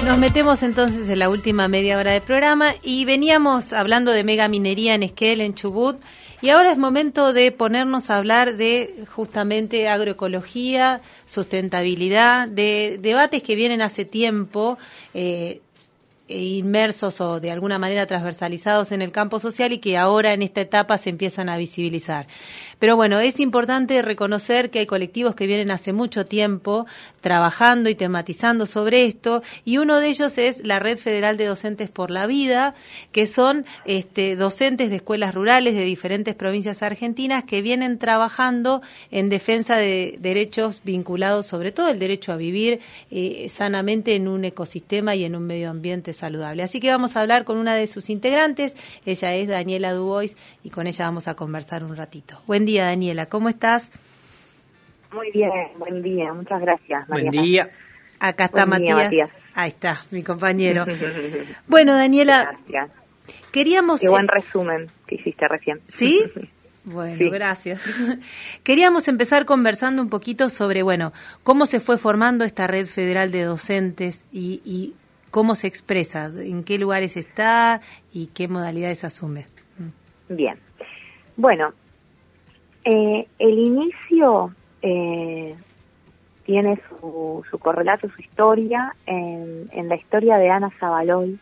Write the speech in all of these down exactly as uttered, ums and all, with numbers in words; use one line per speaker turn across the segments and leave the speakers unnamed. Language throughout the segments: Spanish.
Nos metemos entonces en la última media hora del programa y veníamos hablando de mega minería en Esquel, en Chubut, y ahora es momento de ponernos a hablar de justamente agroecología, sustentabilidad, de debates que vienen hace tiempo, eh, inmersos o de alguna manera transversalizados en el campo social y que ahora en esta etapa se empiezan a visibilizar. Pero bueno, es importante reconocer que hay colectivos que vienen hace mucho tiempo trabajando y tematizando sobre esto, y uno de ellos es la Red Federal de Docentes por la Vida, que son este, docentes de escuelas rurales de diferentes provincias argentinas que vienen trabajando en defensa de derechos vinculados, sobre todo el derecho a vivir eh, sanamente en un ecosistema y en un medio ambiente saludable. Así que vamos a hablar con una de sus integrantes. Ella es Daniela Dubois y con ella vamos a conversar un ratito. Buen día, Daniela, ¿cómo estás?
Muy bien, buen día, muchas gracias, María.
Buen día.
Acá está
Buen día,
Matías.
Matías.
Ahí está, mi compañero. Bueno, Daniela,
gracias.
Queríamos...
Qué buen resumen que hiciste recién.
¿Sí? Bueno, sí. Gracias. Queríamos empezar conversando un poquito sobre, bueno, cómo se fue formando esta red federal de docentes y, y cómo se expresa, en qué lugares está y qué modalidades asume.
Bien. Bueno, eh, el inicio eh, tiene su, su correlato, su historia en, en la historia de Ana Zabaloy.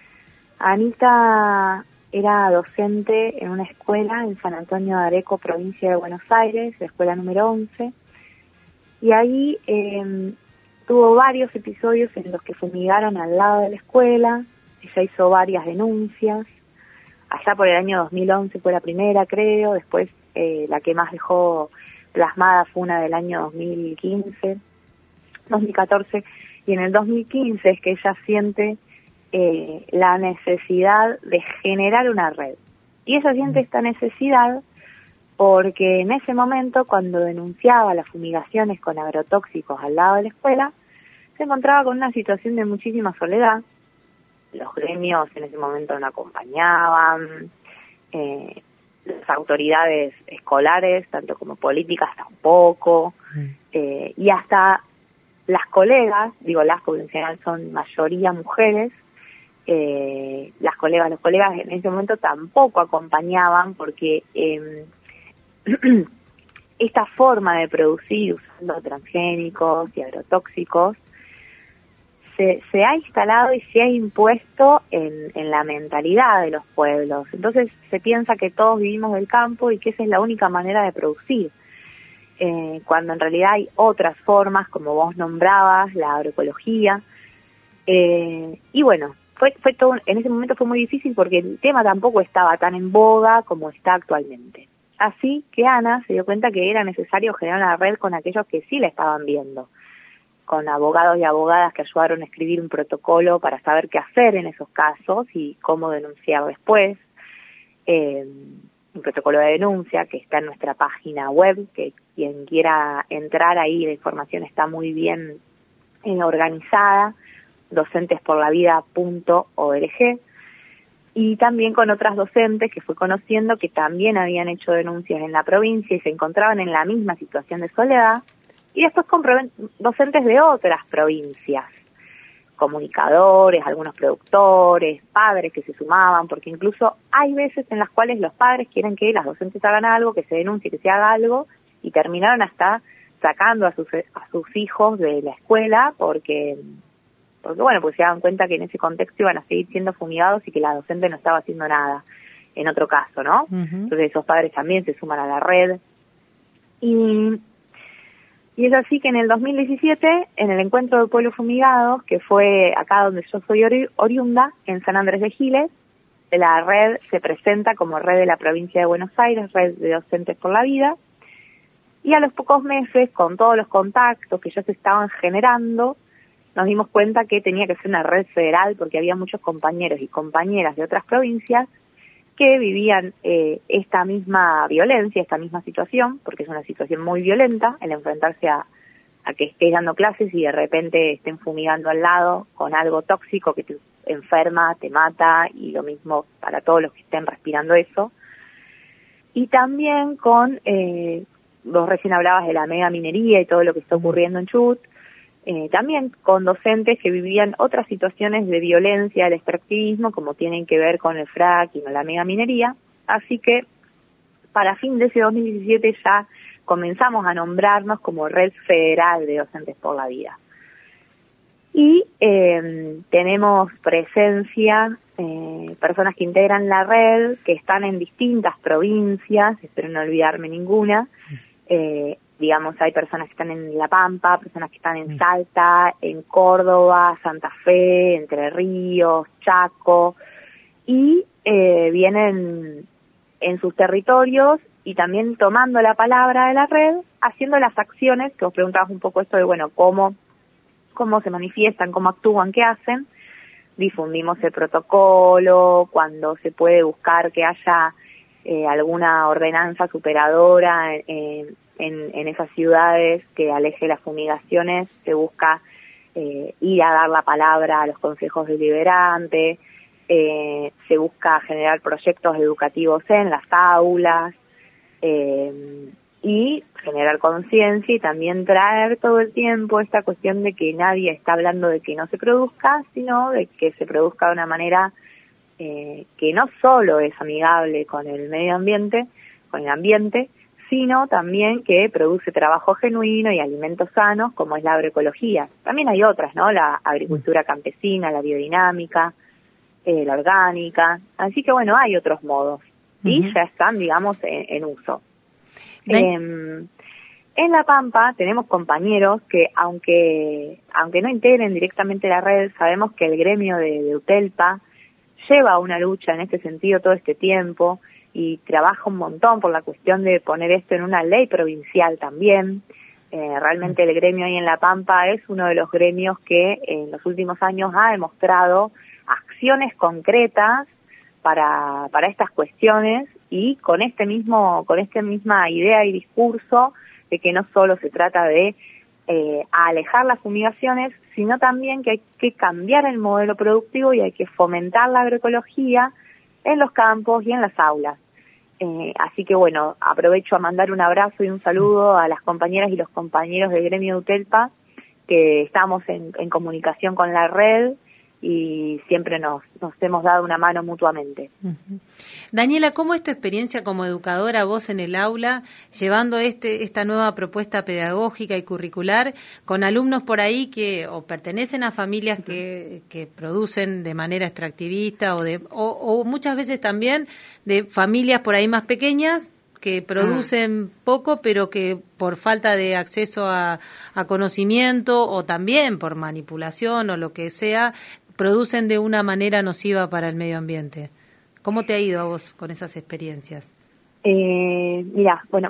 Anita era docente en una escuela en San Antonio de Areco, provincia de Buenos Aires, la escuela número once, y ahí eh, tuvo varios episodios en los que fumigaron al lado de la escuela. Ella hizo varias denuncias. Allá por el año dos mil once fue la primera, creo. Después eh, la que más dejó plasmada fue una del año dos mil quince, dos mil catorce, y en el dos mil quince es que ella siente eh, la necesidad de generar una red. Y ella siente esta necesidad porque en ese momento, cuando denunciaba las fumigaciones con agrotóxicos al lado de la escuela, se encontraba con una situación de muchísima soledad. Los gremios en ese momento no acompañaban, eh, las autoridades escolares, tanto como políticas, tampoco, mm. eh, y hasta las colegas, digo las porque en general son mayoría mujeres, eh, las colegas, los colegas en ese momento tampoco acompañaban porque eh, esta forma de producir usando transgénicos y agrotóxicos Se, se ha instalado y se ha impuesto en, en la mentalidad de los pueblos. Entonces se piensa que todos vivimos del campo y que esa es la única manera de producir, eh, cuando en realidad hay otras formas, como vos nombrabas, la agroecología. Eh, y bueno, fue, fue todo, en ese momento fue muy difícil porque el tema tampoco estaba tan en boga como está actualmente. Así que Ana se dio cuenta que era necesario generar una red con aquellos que sí la estaban viendo, con abogados y abogadas que ayudaron a escribir un protocolo para saber qué hacer en esos casos y cómo denunciar después. Eh, un protocolo de denuncia que está en nuestra página web, que quien quiera entrar ahí, la información está muy bien eh, organizada, docentes por la vida punto org, y también con otras docentes que fui conociendo que también habían hecho denuncias en la provincia y se encontraban en la misma situación de soledad. Y después con docentes de otras provincias, comunicadores, algunos productores, padres que se sumaban, porque incluso hay veces en las cuales los padres quieren que las docentes hagan algo, que se denuncie, que se haga algo, y terminaron hasta sacando a sus a sus hijos de la escuela, porque, porque bueno, pues se daban cuenta que en ese contexto iban a seguir siendo fumigados y que la docente no estaba haciendo nada, en otro caso, ¿no? Uh-huh. Entonces esos padres también se suman a la red. Y... Y es así que en el dos mil diecisiete, en el encuentro de pueblos fumigados, que fue acá donde yo soy ori- oriunda, en San Andrés de Giles, la red se presenta como red de la provincia de Buenos Aires, red de docentes por la vida, y a los pocos meses, con todos los contactos que ya se estaban generando, nos dimos cuenta que tenía que ser una red federal porque había muchos compañeros y compañeras de otras provincias que vivían eh, esta misma violencia, esta misma situación, porque es una situación muy violenta el enfrentarse a, a que estés dando clases y de repente estén fumigando al lado con algo tóxico que te enferma, te mata, y lo mismo para todos los que estén respirando eso. Y también con, eh, vos recién hablabas de la mega minería y todo lo que está ocurriendo en Chubut, eh, también con docentes que vivían otras situaciones de violencia del extractivismo, como tienen que ver con el fracking o la megaminería. Así que para fin de ese dos mil diecisiete ya comenzamos a nombrarnos como Red Federal de Docentes por la Vida. Y eh, tenemos presencia, eh, personas que integran la red, que están en distintas provincias, espero no olvidarme ninguna. Eh, digamos, hay personas que están en La Pampa, personas que están en Salta, en Córdoba, Santa Fe, Entre Ríos, Chaco, y eh, vienen en sus territorios y también tomando la palabra de la red, haciendo las acciones, que os preguntabas un poco esto de, bueno, cómo, cómo se manifiestan, cómo actúan, qué hacen. Difundimos el protocolo, cuando se puede buscar que haya eh, alguna ordenanza superadora en, en, en esas ciudades que aleje las fumigaciones, se busca eh, ir a dar la palabra a los consejos deliberantes. Eh, se busca generar proyectos educativos en las aulas eh, y generar conciencia y también traer todo el tiempo esta cuestión de que nadie está hablando de que no se produzca, sino de que se produzca de una manera eh, que no solo es amigable con el medio ambiente, con el ambiente, sino también que produce trabajo genuino y alimentos sanos, como es la agroecología. También hay otras, ¿no? La agricultura campesina, la biodinámica, Eh, la orgánica, así que bueno, hay otros modos y uh-huh. ya están, digamos, en, en uso. Eh, en La Pampa tenemos compañeros que, aunque aunque no integren directamente la red, sabemos que el gremio de, de UTELPA lleva una lucha en este sentido todo este tiempo y trabaja un montón por la cuestión de poner esto en una ley provincial también. Eh, realmente el gremio ahí en La Pampa es uno de los gremios que en los últimos años ha demostrado acciones concretas para para estas cuestiones y con este mismo con esta misma idea y discurso de que no solo se trata de eh, alejar las fumigaciones, sino también que hay que cambiar el modelo productivo y hay que fomentar la agroecología en los campos y en las aulas. Eh, así que bueno, aprovecho a mandar un abrazo y un saludo a las compañeras y los compañeros del gremio de UTELPA, que estamos en, en comunicación con la red y siempre nos, nos hemos dado una mano mutuamente.
Uh-huh. Daniela, ¿cómo es tu experiencia como educadora, vos en el aula, llevando este esta nueva propuesta pedagógica y curricular con alumnos por ahí que o pertenecen a familias uh-huh. que, que producen de manera extractivista o, de, o, o muchas veces también de familias por ahí más pequeñas que producen uh-huh. poco, pero que por falta de acceso a, a conocimiento o también por manipulación o lo que sea, producen de una manera nociva para el medio ambiente? ¿Cómo te ha ido a vos con esas experiencias?
Eh, mira, bueno,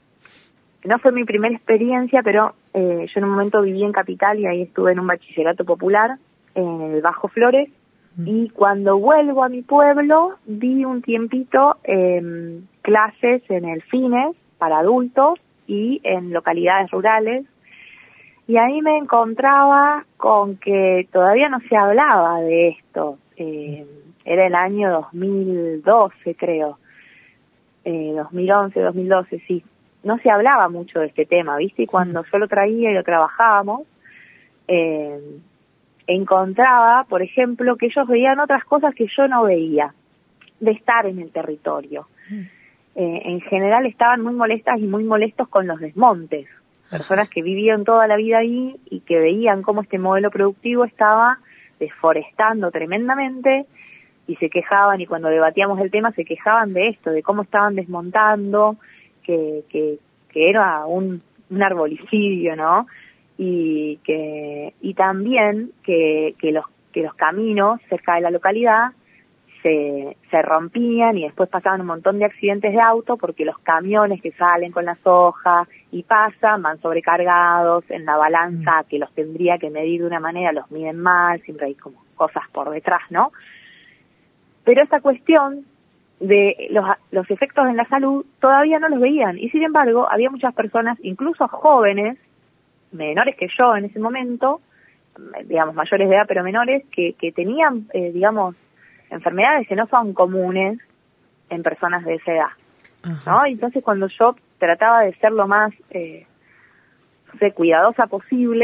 no fue mi primera experiencia, pero eh, yo en un momento viví en Capital y ahí estuve en un bachillerato popular en el Bajo Flores mm. y cuando vuelvo a mi pueblo di un tiempito eh, clases en el Fines para adultos y en localidades rurales. Y ahí me encontraba con que todavía no se hablaba de esto. Eh, era el año dos mil doce, creo. Eh, dos mil once, dos mil doce, sí. No se hablaba mucho de este tema, ¿viste? Y cuando yo lo traía y lo trabajábamos, eh, encontraba, por ejemplo, que ellos veían otras cosas que yo no veía, de estar en el territorio. Eh, en general estaban muy molestas y muy molestos con los desmontes. Personas que vivían toda la vida ahí y que veían cómo este modelo productivo estaba deforestando tremendamente y se quejaban, y cuando debatíamos el tema se quejaban de esto, de cómo estaban desmontando, que que, que era un, un arbolicidio, ¿no? Y que y también que, que los que los caminos cerca de la localidad se, se rompían y después pasaban un montón de accidentes de auto porque los camiones que salen con las hojas y pasan van sobrecargados en la balanza que los tendría que medir de una manera, los miden mal, siempre hay como cosas por detrás, ¿no? Pero esta cuestión de los, los efectos en la salud todavía no los veían y sin embargo había muchas personas, incluso jóvenes, menores que yo en ese momento, digamos mayores de edad pero menores, que, que tenían, eh, digamos, enfermedades que no son comunes en personas de esa edad, ¿no? Y entonces cuando yo trataba de ser lo más eh, no sé, cuidadosa posible,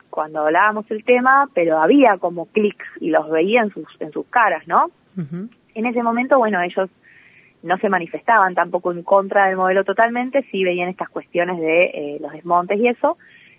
cuando hablábamos el tema, pero había como clics y los veía en sus, en sus caras, ¿no? Uh-huh. En ese momento, bueno, ellos no se manifestaban tampoco en contra del modelo totalmente, sí veían estas cuestiones de eh, los desmontes y eso.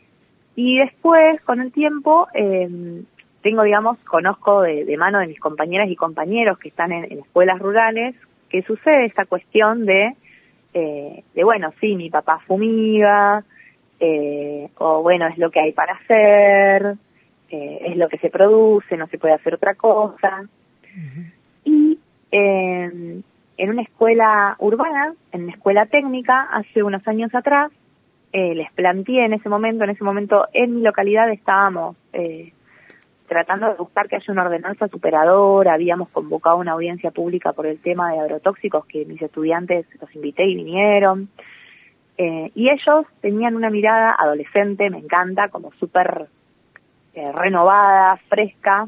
Y después, con el tiempo, eh, tengo, digamos, conozco de, de mano de mis compañeras y compañeros que están en, en escuelas rurales, que sucede esta cuestión de, eh, de bueno, sí, mi papá fumiga, eh, o bueno, es lo que hay para hacer, eh, es lo que se produce, no se puede hacer otra cosa. Uh-huh. Y eh, en una escuela urbana, en una escuela técnica, hace unos años atrás, eh, les planteé en ese momento, en ese momento en mi localidad estábamos eh, tratando de buscar que haya una ordenanza superadora, habíamos convocado una audiencia pública por el tema de agrotóxicos, que mis estudiantes los invité y vinieron, eh, y ellos tenían una mirada adolescente, me encanta, como súper eh, renovada, fresca,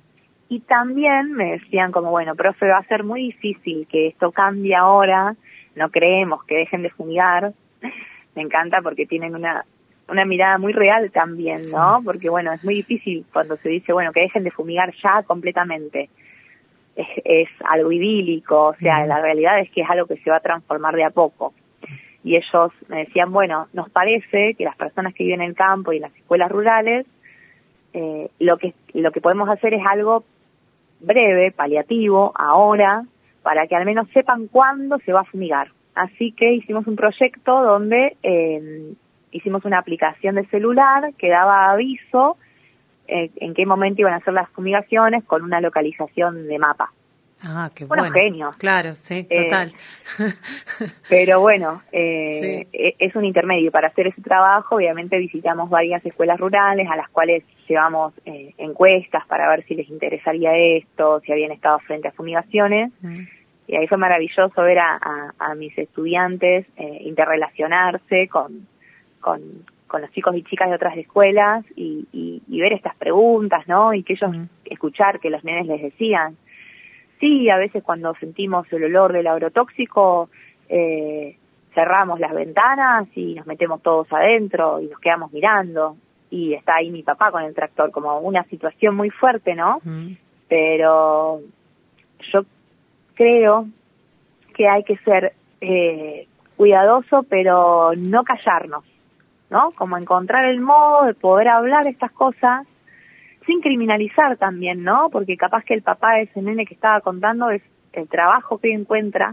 y también me decían como, bueno, profe, va a ser muy difícil que esto cambie ahora, no creemos que dejen de fumigar. Me encanta porque tienen una una mirada muy real también, ¿no? Sí. Porque, bueno, es muy difícil cuando se dice, bueno, que dejen de fumigar ya completamente. Es, es algo idílico, o sea, uh-huh. La realidad es que es algo que se va a transformar de a poco. Y ellos me decían, bueno, nos parece que las personas que viven en el campo y en las escuelas rurales, eh, lo que lo que podemos hacer es algo breve, paliativo, ahora, para que al menos sepan cuándo se va a fumigar. Así que hicimos un proyecto donde eh, hicimos una aplicación de celular que daba aviso eh, en qué momento iban a hacer las fumigaciones con una localización de mapa.
Ah, qué bueno.
Bueno, genio.
Claro, sí, total.
Eh, pero bueno, eh, sí. Es un intermedio. Para hacer ese trabajo, obviamente visitamos varias escuelas rurales a las cuales llevamos eh, encuestas para ver si les interesaría esto, si habían estado frente a fumigaciones. Mm. Y ahí fue maravilloso ver a, a, a mis estudiantes eh, interrelacionarse con, con, con los chicos y chicas de otras escuelas y, y, y ver estas preguntas, ¿no? Y que ellos mm. escuchar que los nenes les decían. Sí, a veces cuando sentimos el olor del agrotóxico, eh, cerramos las ventanas y nos metemos todos adentro y nos quedamos mirando. Y está ahí mi papá con el tractor, como una situación muy fuerte, ¿no? Mm. Pero yo creo que hay que ser eh, cuidadoso, pero no callarnos, ¿no? Como encontrar el modo de poder hablar estas cosas sin criminalizar también, ¿no? Porque capaz que el papá de ese nene que estaba contando es el trabajo que encuentra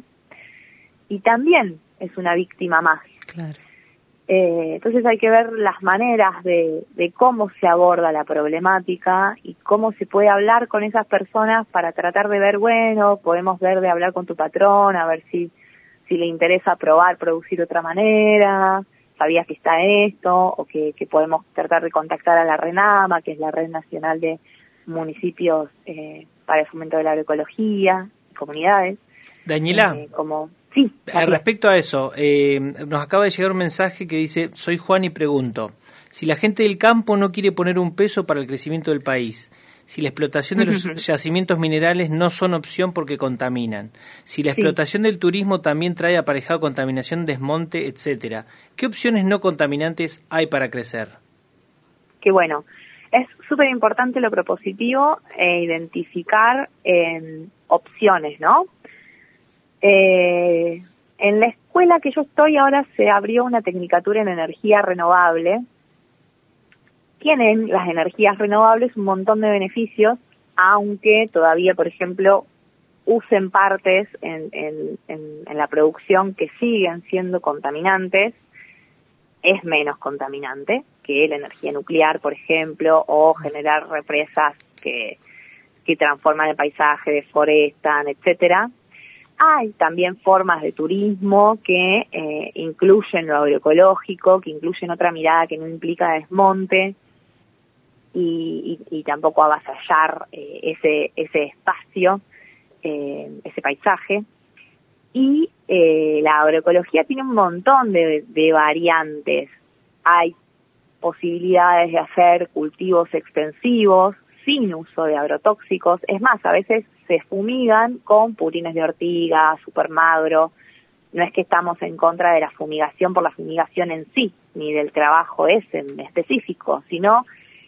y también es una víctima más.
Claro.
Eh, entonces hay que ver las maneras de, de cómo se aborda la problemática y cómo se puede hablar con esas personas para tratar de ver, bueno, podemos ver de hablar con tu patrón, a ver si, si le interesa probar, producir de otra manera, sabías que está esto, o que, que podemos tratar de contactar a la RENAMA, que es la Red Nacional de Municipios eh, para el Fomento de la Agroecología, comunidades.
Daniela,
eh, como sí,
eh, respecto a eso, eh, nos acaba de llegar un mensaje que dice, soy Juan y pregunto, si la gente del campo no quiere poner un peso para el crecimiento del país, si la explotación de los yacimientos minerales no son opción porque contaminan, si la sí. explotación del turismo también trae aparejado contaminación, desmonte, etcétera, ¿qué opciones no contaminantes hay para crecer?
Qué bueno. Es súper importante lo propositivo e identificar eh, opciones, ¿no? Eh, en la escuela que yo estoy ahora se abrió una tecnicatura en energía renovable. Tienen las energías renovables un montón de beneficios, aunque todavía, por ejemplo, usen partes en, en, en, en la producción que siguen siendo contaminantes. Es menos contaminante que la energía nuclear, por ejemplo, o generar represas que, que transforman el paisaje, deforestan, etcétera. Hay también formas de turismo que eh, incluyen lo agroecológico, que incluyen otra mirada que no implica desmonte y, y, y tampoco avasallar eh, ese ese espacio, eh, ese paisaje. Y eh, la agroecología tiene un montón de, de variantes. Hay posibilidades de hacer cultivos extensivos sin uso de agrotóxicos. Es más, a veces se fumigan con purines de ortiga, supermagro. No es que estamos en contra de la fumigación por la fumigación en sí, ni del trabajo ese en específico, sino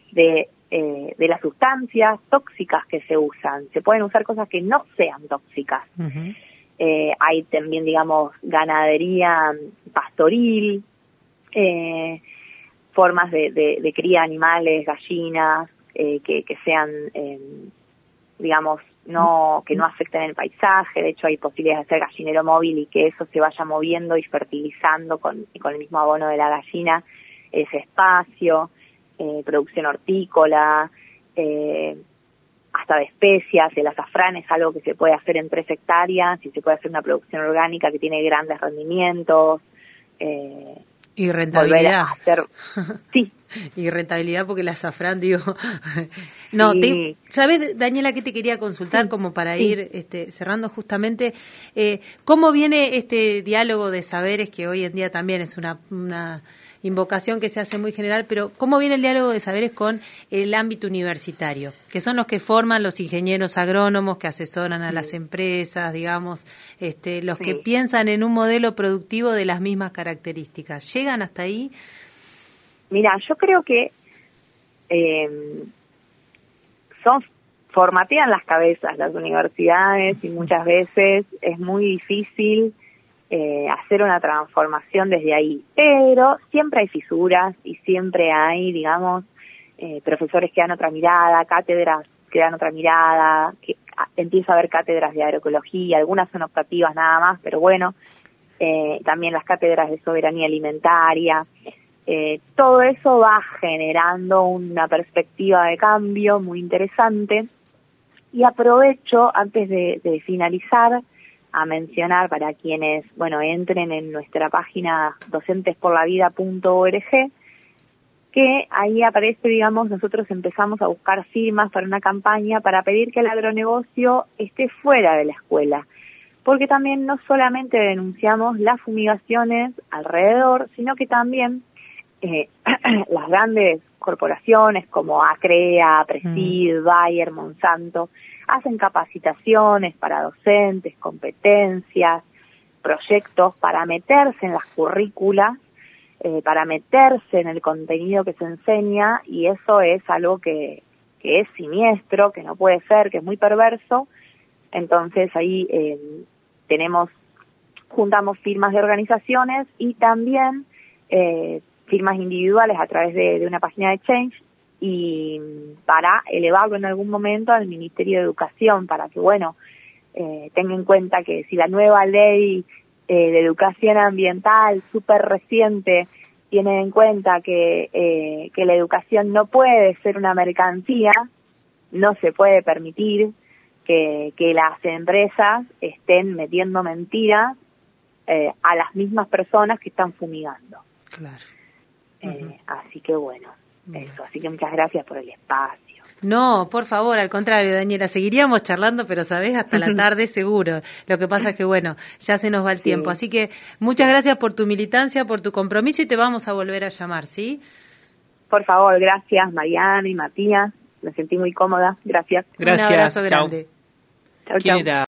de, eh, de las sustancias tóxicas que se usan. Se pueden usar cosas que no sean tóxicas. Uh-huh. Eh, hay también, digamos, ganadería pastoril, eh, formas de, de, de cría de animales, gallinas, eh, que, que sean, eh, digamos, no que no afecten el paisaje. De hecho, hay posibilidades de hacer gallinero móvil y que eso se vaya moviendo y fertilizando con, con el mismo abono de la gallina ese espacio, eh, producción hortícola, eh, hasta de especias. El azafrán es algo que se puede hacer en tres hectáreas y se puede hacer una producción orgánica que tiene grandes rendimientos. Eh,
y rentabilidad.
Hacer... Sí.
Y rentabilidad porque el azafrán, digo... no, sí. te... ¿Sabes, Daniela, qué te quería consultar sí. como para sí. ir este, cerrando justamente? Eh, ¿Cómo viene este diálogo de saberes que hoy en día también es una... una invocación que se hace muy general, pero ¿cómo viene el diálogo de saberes con el ámbito universitario? Que son los que forman los ingenieros agrónomos, que asesoran a sí. las empresas, digamos, este, los sí. que piensan en un modelo productivo de las mismas características. ¿Llegan hasta ahí?
Mira, yo creo que eh, son formatean las cabezas las universidades y muchas veces es muy difícil Eh, hacer una transformación desde ahí, pero siempre hay fisuras y siempre hay, digamos, eh, profesores que dan otra mirada, cátedras que dan otra mirada, que a, empieza a haber cátedras de agroecología, algunas son optativas nada más, pero bueno, eh, también las cátedras de soberanía alimentaria, eh, todo eso va generando una perspectiva de cambio muy interesante. Y aprovecho, antes de, de finalizar, a mencionar para quienes, bueno, entren en nuestra página docentes por la vida punto org, que ahí aparece, digamos, nosotros empezamos a buscar firmas para una campaña para pedir que el agronegocio esté fuera de la escuela, porque también no solamente denunciamos las fumigaciones alrededor, sino que también eh, las grandes corporaciones como Acrea, Presid, mm. Bayer, Monsanto, hacen capacitaciones para docentes, competencias, proyectos para meterse en las currículas, eh, para meterse en el contenido que se enseña, y eso es algo que, que es siniestro, que no puede ser, que es muy perverso. Entonces ahí eh, tenemos, juntamos firmas de organizaciones y también eh, firmas individuales a través de, de una página de Change, y para elevarlo en algún momento al Ministerio de Educación, para que, bueno, eh, tenga en cuenta que si la nueva ley eh, de educación ambiental, súper reciente, tiene en cuenta que, eh, que la educación no puede ser una mercancía, no se puede permitir que, que las empresas estén metiendo mentiras eh, a las mismas personas que están fumigando.
Claro.
Eh, uh-huh. Así que, bueno. Eso, así que muchas gracias por el espacio.
No, por favor, al contrario, Daniela, seguiríamos charlando, pero sabés, hasta la tarde seguro. Lo que pasa es que, bueno, ya se nos va el tiempo. Sí. Así que muchas gracias por tu militancia, por tu compromiso, y te vamos a volver a llamar, ¿sí?
Por favor, gracias, Mariana y Matías. Me sentí muy cómoda. Gracias.
Gracias.
Un abrazo grande.
Chau, chau.